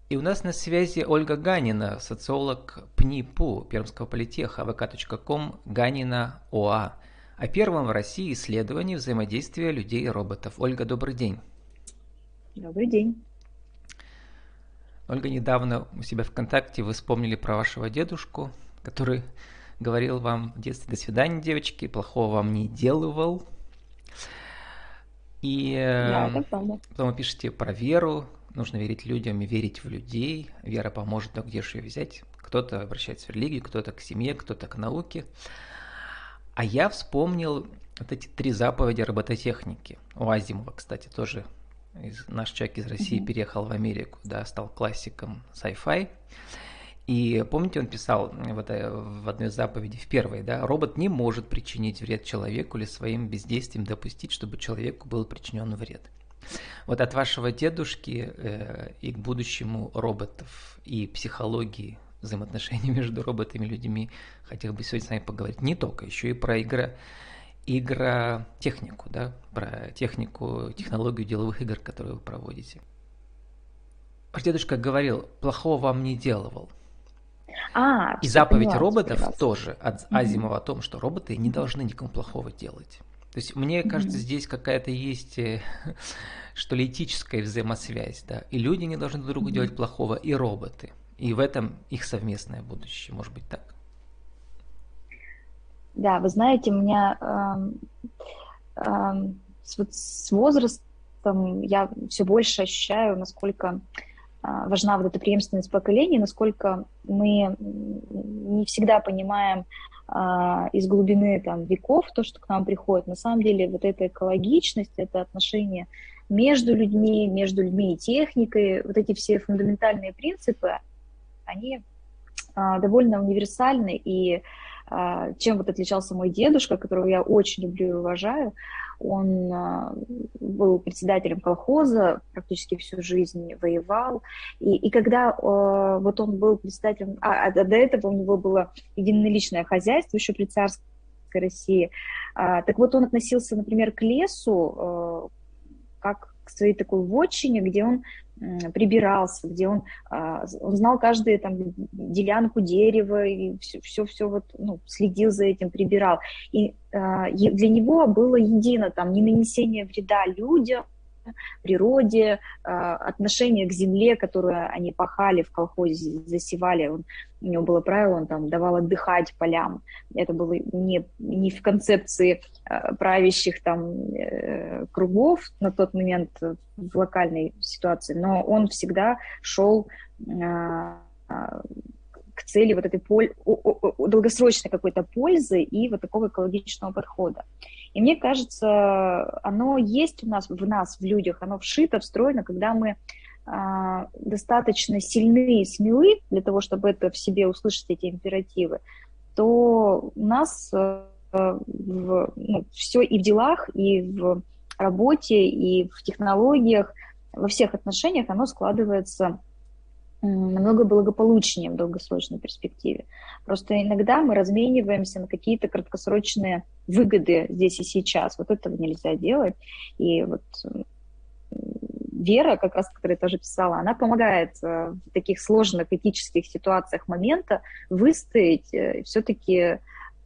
И у нас на связи Ольга Ганина, социолог ПНИПУ Пермского политеха, vk.com Ганина ОА, о первом в России исследовании взаимодействия людей и роботов. Ольга, добрый день. Добрый день. Ольга, недавно у себя ВКонтакте вы вспомнили про вашего дедушку, который говорил вам в детстве: до свидания, девочки, плохого вам не делывал. И Да, это правда. потом вы пишете про веру. Нужно верить людям и верить в людей. Вера поможет, но где же ее взять? Кто-то обращается в религию, кто-то к семье, кто-то к науке. А я вспомнил вот эти 3 заповеди робототехники. У Азимова, кстати, тоже наш человек из России переехал в Америку, да, стал классиком sci-fi. И помните, он писал в одной заповеди, в первой, да, робот не может причинить вред человеку или своим бездействием допустить, чтобы человеку был причинен вред. Вот от вашего дедушки и к будущему роботов и психологии взаимоотношений между роботами и людьми хотел бы сегодня с вами поговорить. Не только, еще и про игротехнику, да, про технику, технологию деловых игр, которые вы проводите. Ваш дедушка говорил: плохого вам не делал. И заповедь роботов тоже от Азимова о том, что роботы не должны никому плохого делать. То есть, мне кажется, здесь какая-то есть, что ли, этическая взаимосвязь, да. И люди не должны друг другу делать плохого, и роботы. И в этом их совместное будущее, может быть, так? Да, вы знаете, у меня с возрастом я все больше ощущаю, насколько важна вот эта преемственность поколений, насколько мы не всегда понимаем из глубины там веков то, что к нам приходит. На самом деле вот эта экологичность, это отношение между людьми и техникой, вот эти все фундаментальные принципы, они довольно универсальны. И чем вот отличался мой дедушка, которого я очень люблю и уважаю, он был председателем колхоза, практически всю жизнь воевал. И когда вот он был председателем, до этого у него было единоличное хозяйство еще при царской России, так вот он относился, например, к лесу как к своей такой вотчине, где он прибирался, где он знал каждую там делянку дерева и все вот, ну, следил за этим, прибирал. И для него было едино там не нанесение вреда людям, природе, отношение к земле, которую они пахали в колхозе, засевали. У него было правило, он там давал отдыхать полям. Это было не в концепции правящих там кругов на тот момент в локальной ситуации, но он всегда шел к цели вот этой долгосрочной какой-то пользы и вот такого экологичного подхода. И мне кажется, оно есть в нас, в людях, оно вшито, встроено, когда мы достаточно сильны и смелы для того, чтобы это в себе услышать, эти императивы, то у нас все и в делах, и в работе, и в технологиях, во всех отношениях оно складывается намного благополучнее в долгосрочной перспективе. Просто иногда мы размениваемся на какие-то краткосрочные выгоды здесь и сейчас. Вот этого нельзя делать. И вот Вера, как раз, которая тоже писала, она помогает в таких сложных этических ситуациях момента выстоять, все-таки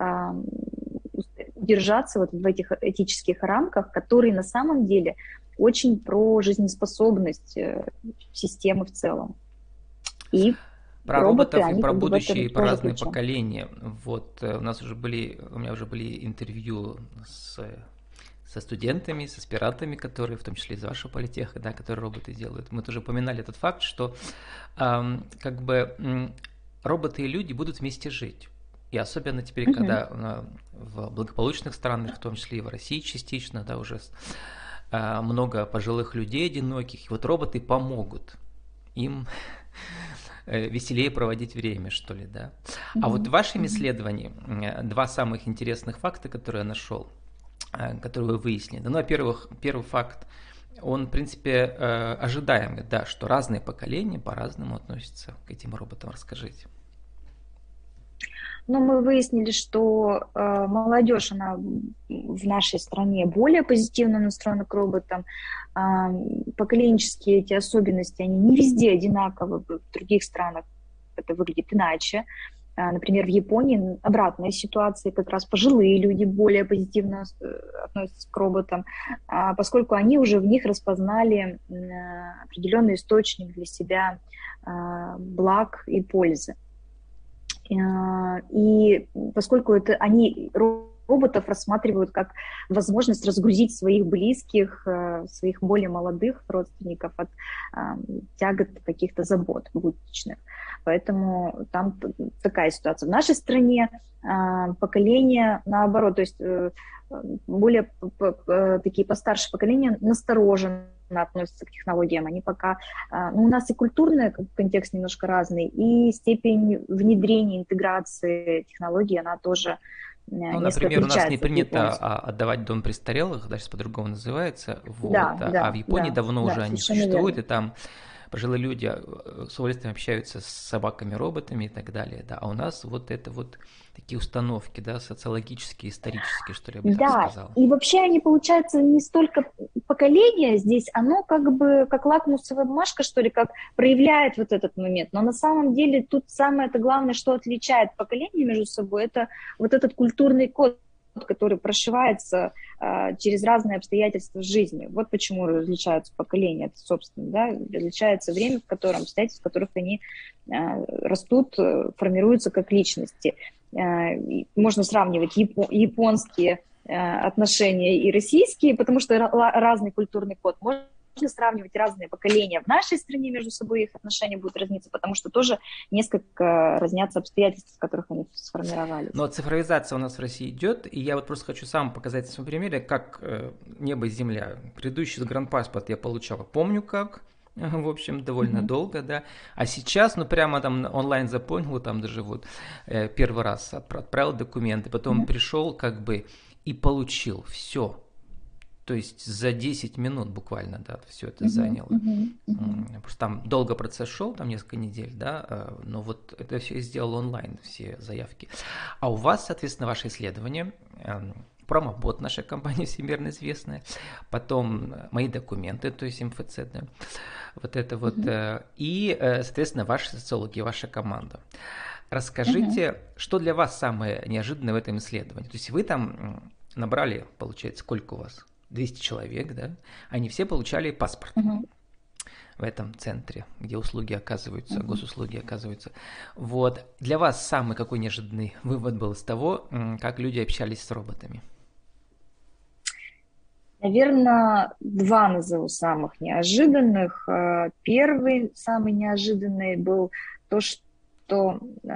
держаться вот в этих этических рамках, которые на самом деле очень про жизнеспособность системы в целом. И про роботов и про будущее, и про разные поколения. Вот у меня уже были интервью со студентами, с аспирантами, которые, в том числе из вашего политеха, да, которые роботы делают. Мы тоже упоминали этот факт, что как бы роботы и люди будут вместе жить. И особенно теперь, когда в благополучных странах, в том числе и в России частично, да, уже много пожилых людей одиноких, и вот роботы помогут им веселее проводить время, что ли, да. А вот в вашем исследовании 2 самых интересных факта, которые я нашел, которые вы выяснили. Ну, во-первых, первый факт, он, в принципе, ожидаемый, да, что разные поколения по-разному относятся к этим роботам. Расскажите. Но мы выяснили, что молодежь, она в нашей стране более позитивно настроена к роботам. Поколенческие эти особенности, они не везде одинаковы, в других странах это выглядит иначе. Например, в Японии обратная ситуация, как раз пожилые люди более позитивно относятся к роботам, поскольку они уже в них распознали определенный источник для себя благ и пользы. И поскольку они роботов рассматривают как возможность разгрузить своих близких, своих более молодых родственников от тягот каких-то забот будничных. Поэтому там такая ситуация. В нашей стране поколение наоборот, то есть более такие постарше поколения настороженно относятся к технологиям. Они пока... Ну, у нас и культурный контекст немножко разный, и степень внедрения, интеграции технологий, она тоже ну, например, у нас не принято отдавать дом престарелых, даже по-другому называется, вот, а в Японии давно уже они существуют, и там пожилые люди с удовольствием общаются с собаками-роботами и так далее, да, а у нас вот это вот такие установки, да, социологические, исторические, что ли, я бы так сказала. И вообще они, получается, не столько поколение здесь, оно как бы как лакмусовая бумажка, что ли, как проявляет вот этот момент, но на самом деле тут самое-то главное, что отличает поколение между собой, это вот этот культурный код, который прошивается через разные обстоятельства жизни. Вот почему различаются поколения, это, собственно, да, различается время, в котором, обстоятельства, в которых они растут, формируются как личности. Можно сравнивать японские отношения и российские, потому что разный культурный код. Можно сравнивать разные поколения в нашей стране между собой, их отношения будут разниться, потому что тоже несколько разнятся обстоятельства, в которых они сформировались. Но цифровизация у нас в России идет, и я вот просто хочу сам показать на своем примере, как небо и земля. Предыдущий загранпаспорт я получал, помню как, в общем, довольно долго, да, а сейчас, ну, прямо там онлайн заполнил, там даже вот первый раз отправил документы, потом пришел как бы и получил все. То есть за 10 минут буквально, да, все это заняло. Просто там долго процесс шел, там несколько недель, да, но вот это все я сделал онлайн, все заявки. А у вас, соответственно, ваше исследование, промобот нашей компании всемирно известная, потом мои документы, то есть МФЦ, да, вот это вот, и, соответственно, ваши социологи, ваша команда. Расскажите, что для вас самое неожиданное в этом исследовании? То есть вы там набрали, получается, сколько у вас? 200 человек, да, они все получали паспорт в этом центре, где услуги оказываются, госуслуги оказываются. Вот. Для вас самый какой неожиданный вывод был из того, как люди общались с роботами? Наверное, два назову самых неожиданных. Первый, самый неожиданный был то, что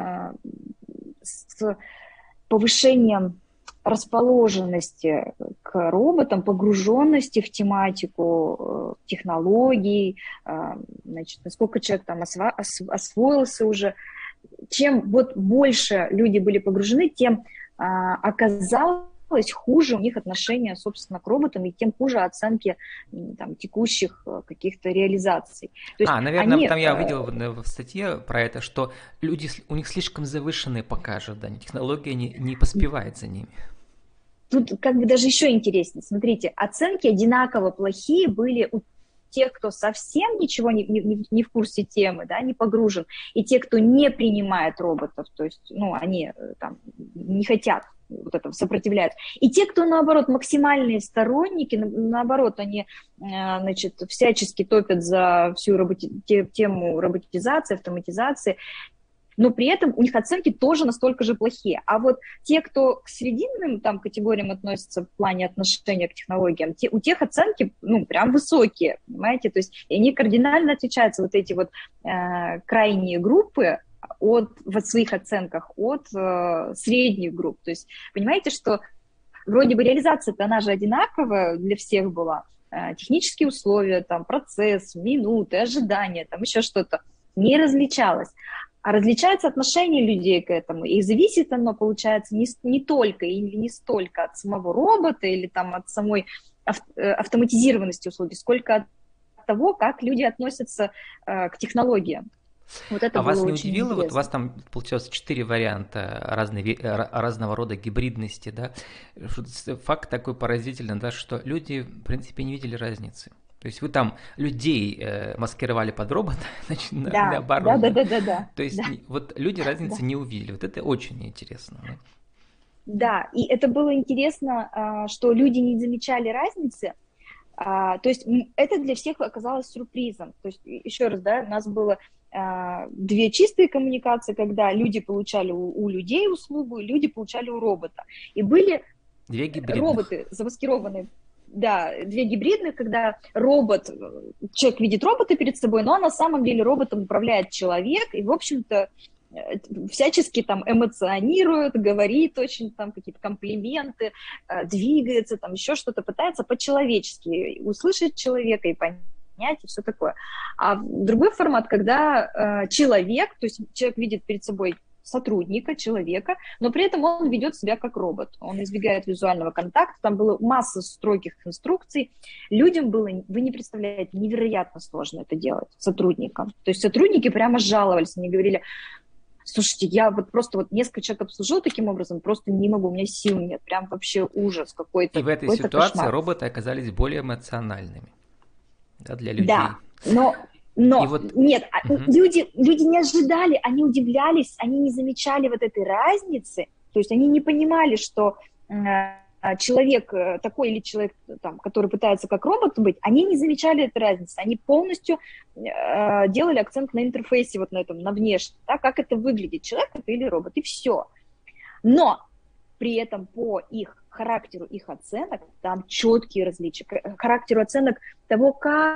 с повышением расположенности к роботам, погруженности в тематику технологий, значит, насколько человек там освоился уже. Чем вот больше люди были погружены, тем оказалось хуже у них отношение, собственно, к роботам, и тем хуже оценки там, текущих каких-то реализаций. То есть наверное, там я видел в статье про это, что люди, у них слишком завышенные пока ожидания, технология не поспевает за ними. Тут как бы даже еще интереснее. Смотрите, оценки одинаково плохие были у тех, кто совсем ничего не в курсе темы, да, не погружен, и те, кто не принимает роботов, то есть, ну, они там не хотят вот этого, сопротивляются. И те, кто, наоборот, максимальные сторонники, наоборот, они, значит, всячески топят за всю тему роботизации, автоматизации, но при этом у них оценки тоже настолько же плохие. А вот те, кто к срединным там категориям относятся в плане отношения к технологиям, у тех оценки, ну, прям высокие, понимаете? То есть они кардинально отличаются, вот эти вот крайние группы, в своих оценках от средних групп. То есть понимаете, что вроде бы реализация-то она же одинаковая для всех была, технические условия, там, процесс, минуты, ожидания, там еще что-то не различалось. А различается отношение людей к этому, и зависит оно, получается, не только или не столько от самого робота или там от самой автоматизированности услуги, сколько от того, как люди относятся к технологиям. Вот это А было вас не очень удивило, вот у вас интересно. там получилось 4 варианта разного рода гибридности, да? Факт такой поразительный, да, что люди, в принципе, не видели разницы. То есть вы там людей маскировали под робота, значит, Да, да, наоборот, да, да? да, да, да, То есть да, вот люди разницы да. не увидели. Вот это очень интересно, да? Да, и это было интересно, что люди не замечали разницы. То есть это для всех оказалось сюрпризом. То есть еще раз, да, у нас было две чистые коммуникации, когда люди получали у людей услугу, и люди получали у робота. И были Две гибридных. роботы замаскированные, да, две гибридных, когда человек видит робота перед собой, но на самом деле роботом управляет человек, и, в общем-то, всячески там эмоционирует, говорит очень там какие-то комплименты, двигается, там еще что-то, пытается по-человечески услышать человека и понять, и все такое. А другой формат, когда человек, то есть человек видит перед собой сотрудника, человека, но при этом он ведет себя как робот. Он избегает визуального контакта, там была масса строгих инструкций. Людям было, вы не представляете, невероятно сложно это делать, сотрудникам. То есть сотрудники прямо жаловались, они говорили: слушайте, я вот просто вот несколько человек обслужил таким образом, просто не могу, у меня сил нет, прям вообще ужас И какой-то, в этой какой-то ситуации кошмар. роботы оказались более эмоциональными, да, для людей. Да, но, И но вот нет, мгм. люди не ожидали, они удивлялись, они не замечали вот этой разницы, то есть они не понимали, что человек такой или человек, там, который пытается как робот быть, они не замечали этой разницы, они полностью делали акцент на интерфейсе, вот на этом, на внешнем, да, как это выглядит, человек это или робот, и все. Но при этом по их характеру, их оценок, там четкие различия, характеру оценок того,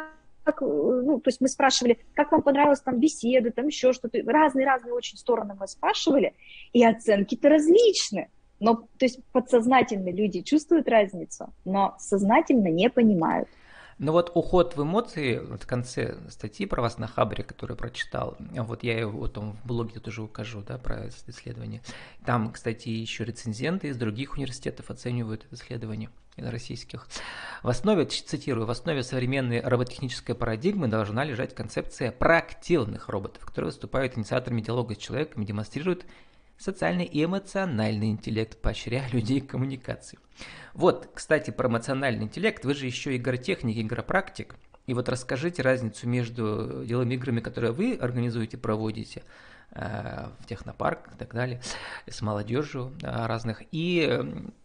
ну, то есть мы спрашивали, как вам понравилась там беседа, там еще что-то, разные-разные очень стороны мы спрашивали, и оценки-то различны. Но, то есть подсознательно люди чувствуют разницу, но сознательно не понимают. Ну вот уход в эмоции, вот в конце статьи про вас на Хабре, которую прочитал, вот я его вот в блоге тоже укажу, да, про это исследование. Там, кстати, еще рецензенты из других университетов оценивают это исследование, российских. В основе, цитирую, в основе современной роботехнической парадигмы должна лежать концепция проактивных роботов, которые выступают инициаторами диалога с человеком и демонстрируют социальный и эмоциональный интеллект, поощряя людей к коммуникации. Вот, кстати, про эмоциональный интеллект. Вы же еще игротехник, игропрактик. И вот расскажите разницу между деловыми играми, которые вы организуете, проводите в технопарк и так далее, с молодежью разных, и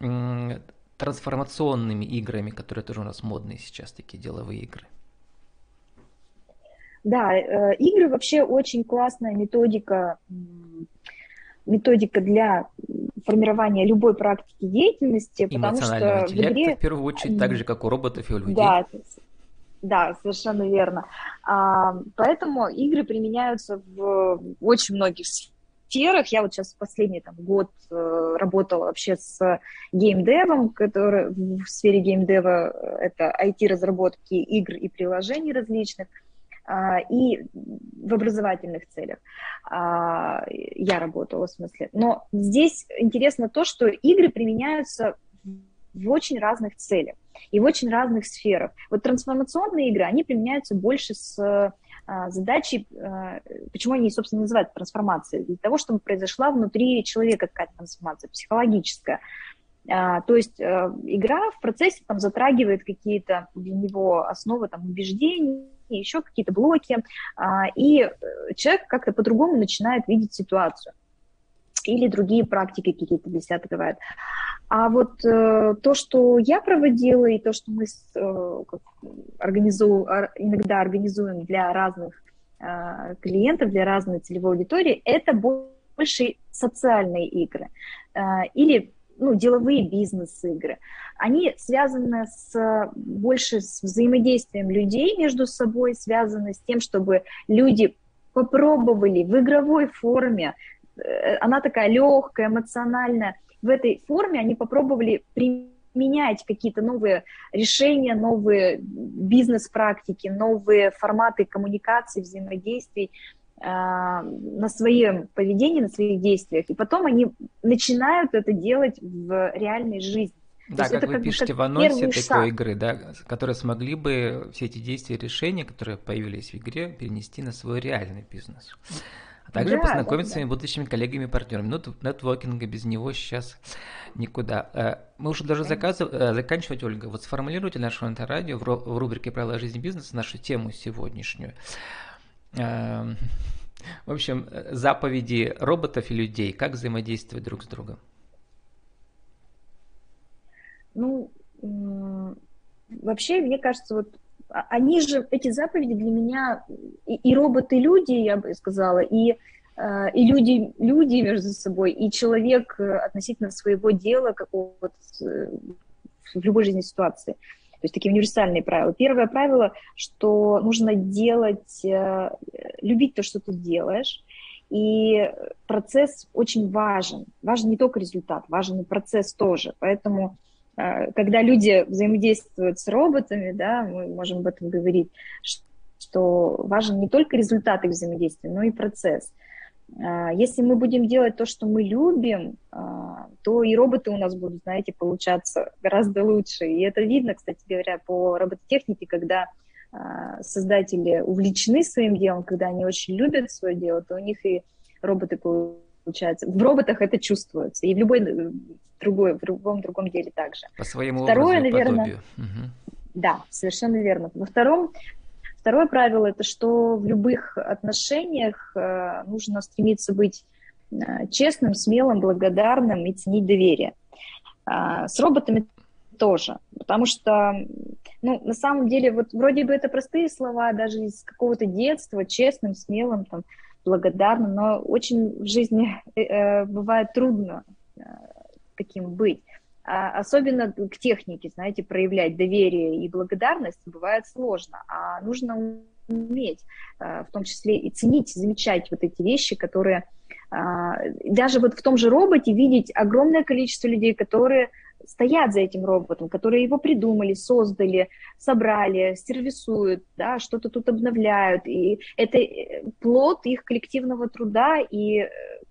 трансформационными играми, которые тоже у нас модные сейчас, такие деловые игры. Да, игры вообще очень классная методика для формирования любой практики деятельности, потому Эмоционального что в интеллекта, в игре, первую очередь, так же, как у роботов и у людей. да, да, совершенно верно. Поэтому игры применяются в очень многих сферах. Я вот сейчас последний год работала вообще с геймдевом, который в сфере геймдева это IT-разработки игр и приложений различных, и в образовательных целях я работала, в смысле. Но здесь интересно то, что игры применяются в очень разных целях и в очень разных сферах. Вот трансформационные игры, они применяются больше с задачей, почему они, собственно, называют трансформацией, для того, чтобы произошла внутри человека какая-то трансформация психологическая. То есть игра в процессе затрагивает какие-то для него основы убеждений, еще какие-то блоки, и человек как-то по-другому начинает видеть ситуацию. Или другие практики какие-то для себя открывает. А вот то, что я проводила, и то, что мы иногда организуем для разных клиентов, для разной целевой аудитории, это больше социальные игры или деловые бизнес-игры. Они связаны больше с взаимодействием людей между собой, связаны с тем, чтобы люди попробовали в игровой форме, она такая легкая, эмоциональная, в этой форме они попробовали применять какие-то новые решения, новые бизнес-практики, новые форматы коммуникации, взаимодействий на своем поведении, на своих действиях. И потом они начинают это делать в реальной жизни. То Да, есть как это вы как бы как пишете в анонсе первый такой шаг. игры, да, которые смогли бы все эти действия и решения, которые появились в игре, перенести на свой реальный бизнес. А также Да, да, познакомиться с да. своими будущими коллегами и партнерами. Ну, нетворкинга без него сейчас никуда. Мы уже даже заканчивать, Ольга. Вот сформулируйте наше радио в рубрике «Правила жизни и бизнеса» нашу тему сегодняшнюю. В общем, заповеди роботов и людей, как взаимодействовать друг с другом. Ну, вообще, мне кажется, вот они же, эти заповеди для меня, и роботы, и люди, я бы сказала, и люди между собой, и человек относительно своего дела какого-то в любой жизненной ситуации. То есть такие универсальные правила. Первое правило, что нужно любить то, что ты делаешь, и процесс очень важен. Важен не только результат, важен и процесс тоже. Поэтому когда люди взаимодействуют с роботами, да, мы можем об этом говорить, что важен не только результат их взаимодействия, но и процесс. Если мы будем делать то, что мы любим, то и роботы у нас будут, знаете, получаться гораздо лучше. И это видно, кстати говоря, по робототехнике, когда создатели увлечены своим делом, когда они очень любят свое дело, то у них и роботы получаются. В роботах это чувствуется, и в в любом другом деле также. По своему образу Второе, и наверное, подобию. Угу. да, совершенно верно. Второе правило – это что в любых отношениях нужно стремиться быть честным, смелым, благодарным и ценить доверие. С роботами тоже, потому что, ну, на самом деле, вот вроде бы это простые слова, даже из какого-то детства, честным, смелым, там, благодарным, но очень в жизни бывает трудно таким быть. Особенно к технике, знаете, проявлять доверие и благодарность бывает сложно, а нужно уметь, в том числе и ценить, замечать вот эти вещи, которые даже вот в том же роботе видеть огромное количество людей, которые стоят за этим роботом, которые его придумали, создали, собрали, сервисуют, да, что-то тут обновляют, и это плод их коллективного труда, и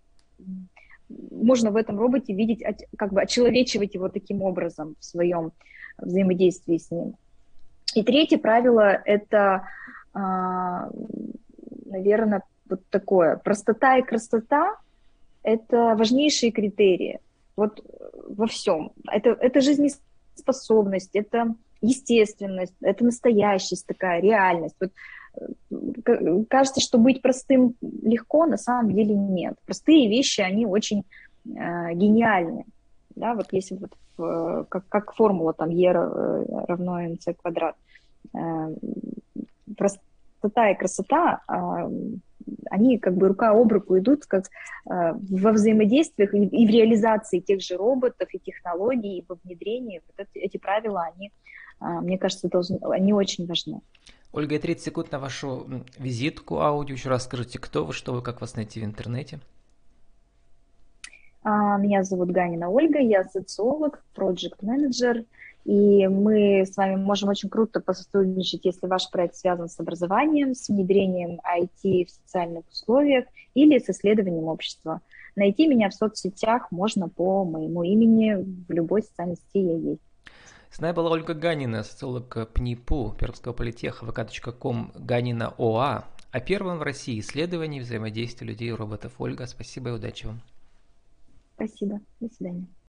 можно в этом роботе видеть, как бы очеловечивать его таким образом в своем взаимодействии с ним. И третье правило – это, наверное, вот такое. Простота и красота – это важнейшие критерии вот во всем. Это жизнеспособность, это естественность, это настоящесть такая, реальность. Вот кажется, что быть простым легко, на самом деле нет. Простые вещи, они очень гениальны. Да, вот если вот как формула там E равно mc квадрат. Простота и красота, они как бы рука об руку идут как во взаимодействиях и в реализации тех же роботов и технологий, и во внедрении. Вот эти правила, они, мне кажется, они очень важны. Ольга, 30 секунд на вашу визитку аудио. Еще раз скажите, кто вы, что вы, как вас найти в интернете? Меня зовут Ганина Ольга, я социолог, проект-менеджер, и мы с вами можем очень круто посотрудничать, если ваш проект связан с образованием, с внедрением IT в социальных условиях или с исследованием общества. Найти меня в соцсетях можно по моему имени, в любой социальной сети я есть. С нами была Ольга Ганина, социолог ПНИПУ Пермского политеха, vk.com Ганина ОА, о первом в России исследовании взаимодействия людей и роботов. Ольга, спасибо и удачи вам. Спасибо. До свидания.